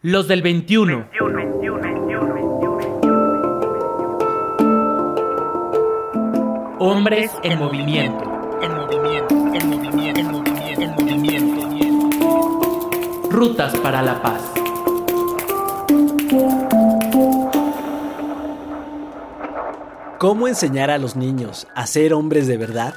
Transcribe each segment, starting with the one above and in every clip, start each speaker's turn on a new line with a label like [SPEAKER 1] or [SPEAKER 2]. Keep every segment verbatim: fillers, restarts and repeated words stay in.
[SPEAKER 1] Los del veintiuno. Hombres en movimiento.
[SPEAKER 2] En movimiento, en movimiento, en movimiento, en movimiento.
[SPEAKER 1] Rutas para la paz.
[SPEAKER 3] ¿Cómo enseñar a los niños a ser hombres de verdad?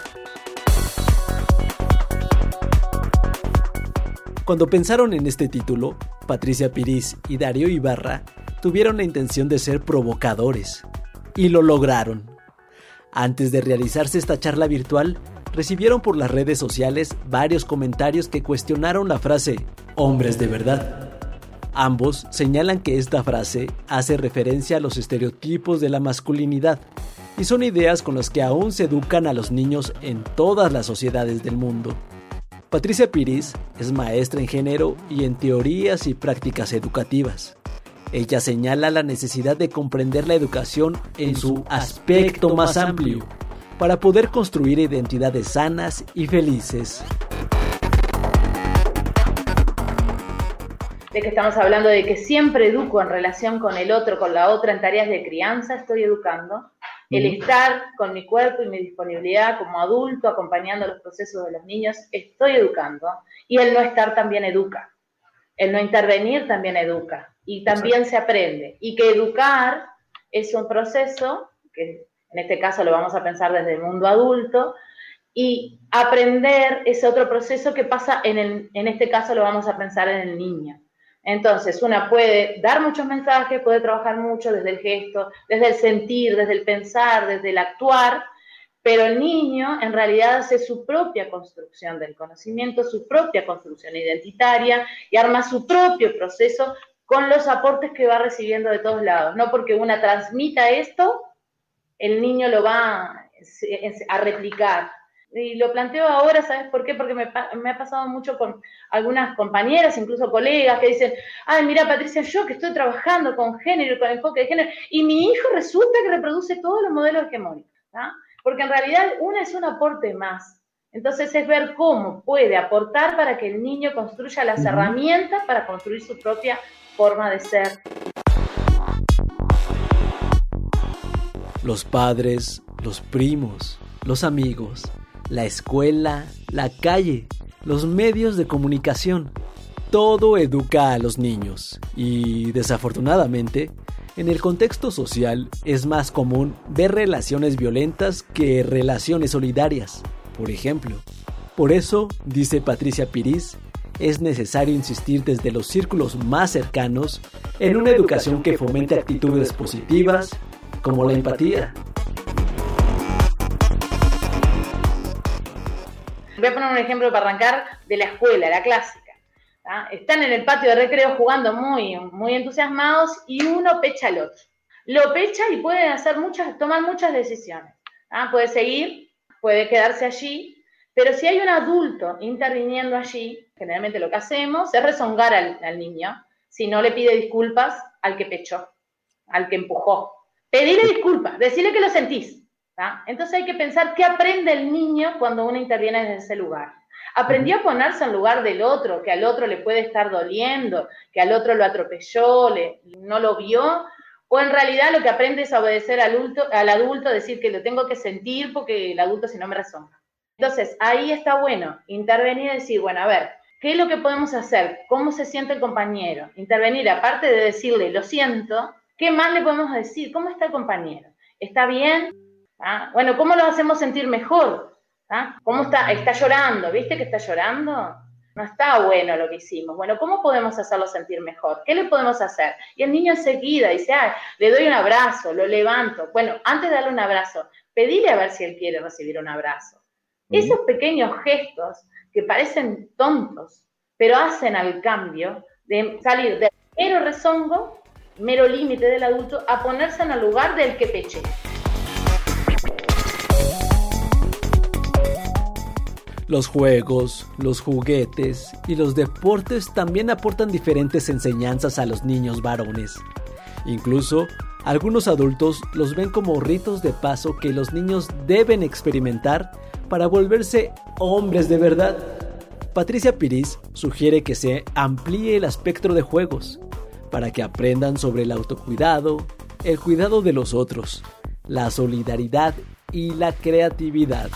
[SPEAKER 3] Cuando pensaron en este título, Patricia Piriz y Darío Ibarra tuvieron la intención de ser provocadores, y lo lograron. Antes de realizarse esta charla virtual, recibieron por las redes sociales varios comentarios que cuestionaron la frase «hombres de verdad». Ambos señalan que esta frase hace referencia a los estereotipos de la masculinidad, y son ideas con las que aún se educan a los niños en todas las sociedades del mundo. Patricia Piriz es maestra en género y en teorías y prácticas educativas. Ella señala la necesidad de comprender la educación en su aspecto más amplio, para poder construir identidades sanas y felices.
[SPEAKER 4] De que estamos hablando de que siempre educo en relación con el otro, con la otra, en tareas de crianza, estoy educando. El estar con mi cuerpo y mi disponibilidad como adulto, acompañando los procesos de los niños, estoy educando. Y el no estar también educa. El no intervenir también educa. Y también se aprende. Y que educar es un proceso, que en este caso lo vamos a pensar desde el mundo adulto, y aprender es otro proceso que pasa, en, el, en este caso lo vamos a pensar en el niño. Entonces, una puede dar muchos mensajes, puede trabajar mucho desde el gesto, desde el sentir, desde el pensar, desde el actuar, pero el niño en realidad hace su propia construcción del conocimiento, su propia construcción identitaria y arma su propio proceso con los aportes que va recibiendo de todos lados. No porque una transmita esto, el niño lo va a replicar. Y lo planteo ahora, ¿sabes por qué? Porque me, me ha pasado mucho con algunas compañeras, incluso colegas, que dicen, ay, mira, Patricia, yo que estoy trabajando con género y con enfoque de género, y mi hijo resulta que reproduce todos los modelos hegemónicos, ¿no? Porque en realidad una es un aporte más. Entonces es ver cómo puede aportar para que el niño construya las uh-huh. herramientas para construir su propia forma de ser.
[SPEAKER 3] Los padres, los primos, los amigos, la escuela, la calle, los medios de comunicación, todo educa a los niños y, desafortunadamente, en el contexto social es más común ver relaciones violentas que relaciones solidarias, por ejemplo. Por eso, dice Patricia Piriz, es necesario insistir desde los círculos más cercanos en una educación que fomente actitudes positivas, como la empatía.
[SPEAKER 4] Voy a poner un ejemplo para arrancar de la escuela, la clásica. ¿tá? Están en el patio de recreo jugando muy, muy entusiasmados y uno pecha al otro. Lo pecha y puede hacer muchas, tomar muchas decisiones. ¿tá? Puede seguir, puede quedarse allí, pero si hay un adulto interviniendo allí, generalmente lo que hacemos es rezongar al, al niño si no le pide disculpas al que pechó, al que empujó. Pedirle disculpas, decirle que lo sentís. ¿tá? Entonces hay que pensar qué aprende el niño cuando uno interviene desde ese lugar. Aprendió a ponerse en lugar del otro, que al otro le puede estar doliendo, que al otro lo atropelló, le, no lo vio, o en realidad lo que aprende es a obedecer al adulto, al adulto, decir que lo tengo que sentir porque el adulto si no me rezonga. Entonces ahí está bueno intervenir y decir, bueno, a ver, ¿qué es lo que podemos hacer? ¿Cómo se siente el compañero? Intervenir, aparte de decirle, lo siento, ¿qué más le podemos decir? ¿Cómo está el compañero? ¿Está bien? ¿Ah? Bueno, ¿cómo lo hacemos sentir mejor? ¿Ah? ¿Cómo está? ¿Está llorando? ¿Viste que está llorando? No está bueno lo que hicimos. Bueno, ¿cómo podemos hacerlo sentir mejor? ¿Qué le podemos hacer? Y el niño enseguida dice, ah, le doy un abrazo, lo levanto. Bueno, antes de darle un abrazo, pedile a ver si él quiere recibir un abrazo. ¿Mm? Esos pequeños gestos que parecen tontos, pero hacen al cambio de salir del mero rezongo, mero límite del adulto, a ponerse en el lugar del que peche.
[SPEAKER 3] Los juegos, los juguetes y los deportes también aportan diferentes enseñanzas a los niños varones. Incluso, algunos adultos los ven como ritos de paso que los niños deben experimentar para volverse hombres de verdad. Patricia Piriz sugiere que se amplíe el espectro de juegos, para que aprendan sobre el autocuidado, el cuidado de los otros, la solidaridad y la creatividad.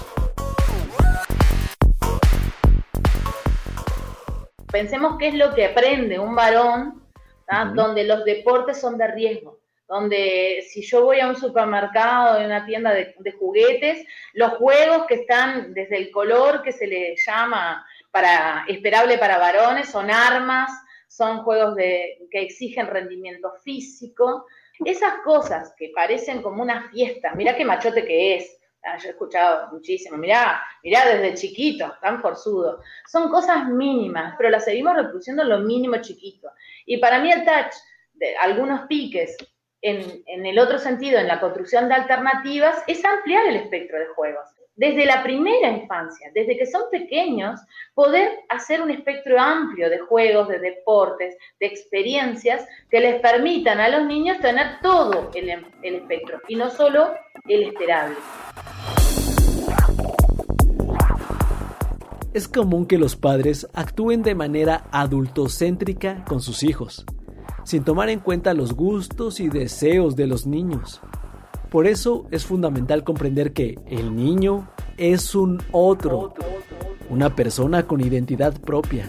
[SPEAKER 4] Pensemos qué es lo que aprende un varón, uh-huh. donde los deportes son de riesgo, donde si yo voy a un supermercado, a una tienda de, de juguetes, los juegos que están desde el color que se le llama para esperable para varones son armas, son juegos de, que exigen rendimiento físico. Esas cosas que parecen como una fiesta, mirá qué machote que es, ah, yo he escuchado muchísimo, mirá, mirá desde chiquito, tan forzudo. Son cosas mínimas, pero las seguimos reproduciendo en lo mínimo chiquito. Y para mí el touch de algunos piques, en, en el otro sentido, en la construcción de alternativas, es ampliar el espectro de juegos. Desde la primera infancia, desde que son pequeños, poder hacer un espectro amplio de juegos, de deportes, de experiencias que les permitan a los niños tener todo el, el espectro y no solo el esperable.
[SPEAKER 3] Es común que los padres actúen de manera adultocéntrica con sus hijos, sin tomar en cuenta los gustos y deseos de los niños. Por eso es fundamental comprender que el niño es un otro, una persona con identidad propia.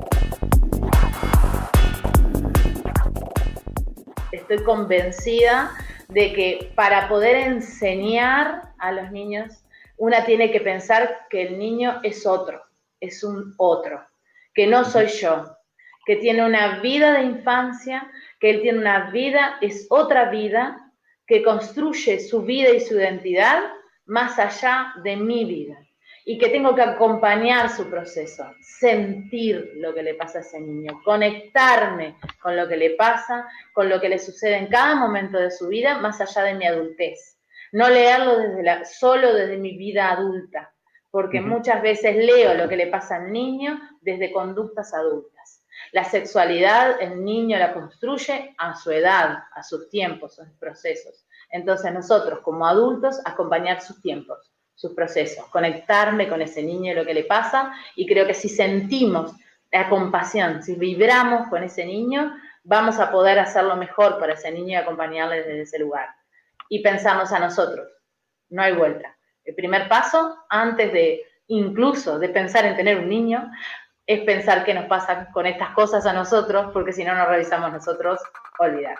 [SPEAKER 4] Estoy convencida de que para poder enseñar a los niños, una tiene que pensar que el niño es otro, es un otro, que no soy yo, que tiene una vida de infancia, que él tiene una vida, es otra vida, que construye su vida y su identidad más allá de mi vida y que tengo que acompañar su proceso, sentir lo que le pasa a ese niño, conectarme con lo que le pasa, con lo que le sucede en cada momento de su vida más allá de mi adultez. No leerlo desde la, solo desde mi vida adulta, porque uh-huh. muchas veces leo lo que le pasa al niño desde conductas adultas. La sexualidad el niño la construye a su edad, a sus tiempos, a sus procesos. Entonces nosotros como adultos acompañar sus tiempos, sus procesos, conectarme con ese niño y lo que le pasa, y creo que si sentimos la compasión, si vibramos con ese niño, vamos a poder hacerlo mejor para ese niño y acompañarle desde ese lugar. Y pensarnos a nosotros, no hay vuelta. El primer paso, antes de incluso de pensar en tener un niño, es pensar qué nos pasa con estas cosas a nosotros, porque si no nos revisamos nosotros, olvidar.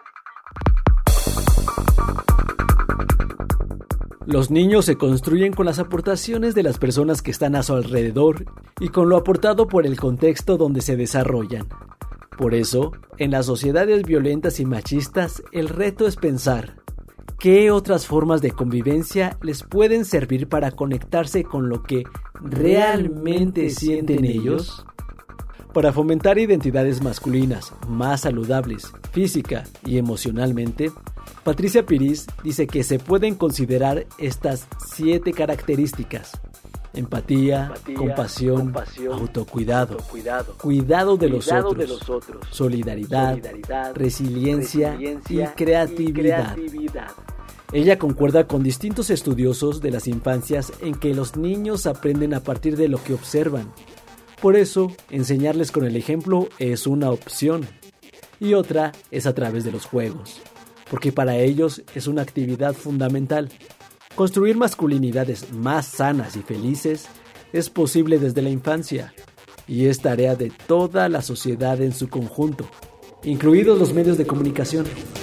[SPEAKER 3] Los niños se construyen con las aportaciones de las personas que están a su alrededor y con lo aportado por el contexto donde se desarrollan. Por eso, en las sociedades violentas y machistas, el reto es pensar qué otras formas de convivencia les pueden servir para conectarse con lo que realmente sienten ellos. Para fomentar identidades masculinas más saludables, física y emocionalmente, Patricia Piriz dice que se pueden considerar estas siete características: empatía, empatía compasión, compasión, autocuidado, autocuidado, cuidado, de, cuidado los otros, de los otros, solidaridad, solidaridad resiliencia, resiliencia y, creatividad. y creatividad. Ella concuerda con distintos estudiosos de las infancias en que los niños aprenden a partir de lo que observan. Por eso, enseñarles con el ejemplo es una opción, y otra es a través de los juegos, porque para ellos es una actividad fundamental. Construir masculinidades más sanas y felices es posible desde la infancia, y es tarea de toda la sociedad en su conjunto, incluidos los medios de comunicación.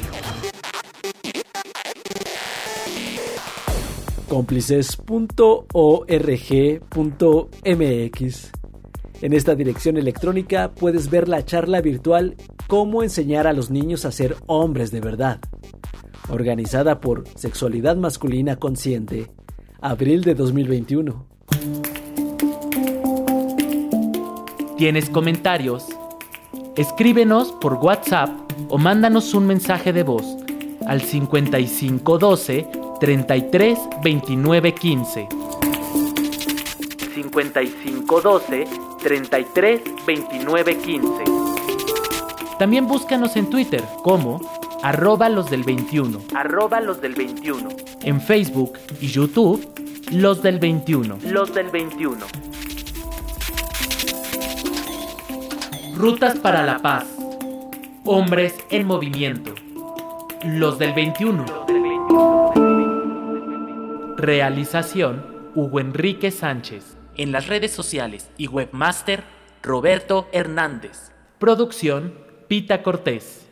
[SPEAKER 3] cómplices punto org punto mx. En esta dirección electrónica puedes ver la charla virtual Cómo enseñar a los niños a ser hombres de verdad, organizada por Sexualidad Masculina Consciente, abril de dos mil veintiuno.
[SPEAKER 1] ¿Tienes comentarios? Escríbenos por WhatsApp o mándanos un mensaje de voz al cincuenta y cinco doce treinta y tres veintinueve quince. cincuenta y cinco doce treinta y tres veintinueve quince. También búscanos en Twitter como arroba los del veintiuno, arroba los del veintiuno. En Facebook y YouTube, los del veintiuno, los del veintiuno. Rutas para la paz. Hombres en movimiento. Los del veintiuno. Realización: Hugo Enrique Sánchez. En las redes sociales y webmaster: Roberto Hernández. Producción: Pita Cortés.